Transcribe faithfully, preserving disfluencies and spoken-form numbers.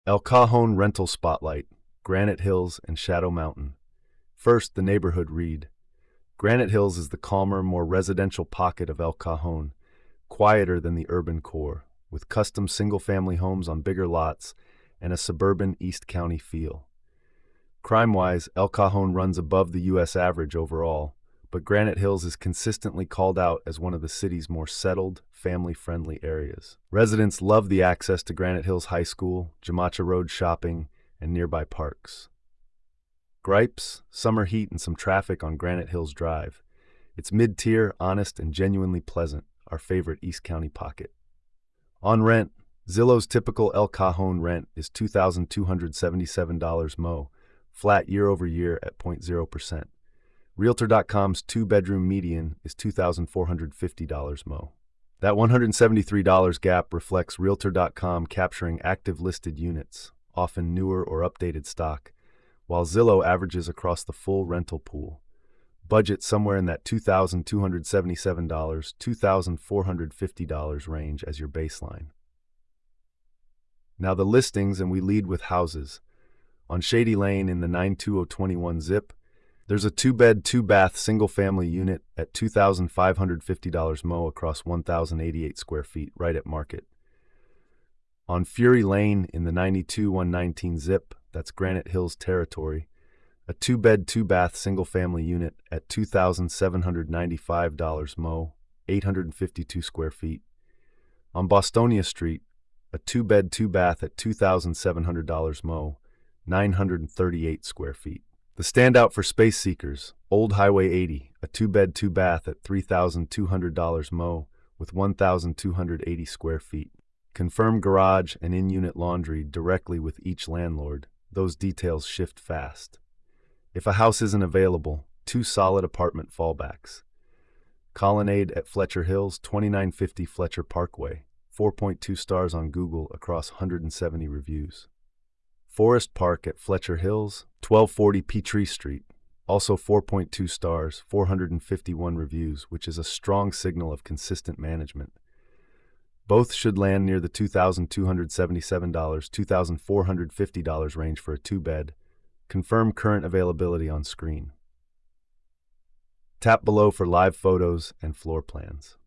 El Cajon Rental Spotlight, Granite Hills and Shadow Mountain. First, the neighborhood read. Granite Hills is the calmer, more residential pocket of El Cajon, quieter than the urban core, with custom single-family homes on bigger lots and a suburban East County feel. Crime-wise, El Cajon runs above the U S average overall, but Granite Hills is consistently called out as one of the city's more settled, family-friendly areas. Residents love the access to Granite Hills High School, Jamacha Road shopping, and nearby parks. Gripes, summer heat, and some traffic on Granite Hills Drive. It's mid-tier, honest, and genuinely pleasant, our favorite East County pocket. On rent, Zillow's typical El Cajon rent is two thousand two hundred seventy-seven dollars M O, flat year over year at zero point zero percent. Realtor dot com's two-bedroom median is two thousand four hundred fifty dollars M O. That one hundred seventy-three dollars gap reflects Realtor dot com capturing active listed units, often newer or updated stock, while Zillow averages across the full rental pool. Budget somewhere in that two thousand two hundred seventy-seven dollars to two thousand four hundred fifty dollars range as your baseline. Now the listings, and we lead with houses. On Shady Lane in the nine two zero two one zip, there's a two-bed, two-bath, single-family unit at two thousand five hundred fifty dollars M O across one thousand eighty-eight square feet, right at market. On Fury Lane in the ninety-two one nineteen zip, that's Granite Hills territory, a two-bed, two-bath, single-family unit at two thousand seven hundred ninety-five dollars M O, eight hundred fifty-two square feet. On Bostonia Street, a two-bed, two-bath at two thousand seven hundred dollars M O, nine hundred thirty-eight square feet. The standout for space seekers, Old Highway eighty, a two-bed, two-bath at three thousand two hundred dollars M O with one thousand two hundred eighty square feet. Confirmed garage and in-unit laundry directly with each landlord. Those details shift fast. If a house isn't available, two solid apartment fallbacks. Colonnade at Fletcher Hills, twenty-nine fifty Fletcher Parkway, four point two stars on Google across one hundred seventy reviews. Forest Park at Fletcher Hills, twelve forty Peachtree Street, also four point two stars, four hundred fifty-one reviews, which is a strong signal of consistent management. Both should land near the two thousand two hundred seventy-seven dollars to two thousand four hundred fifty dollars range for a two-bed. Confirm current availability on screen. Tap below for live photos and floor plans.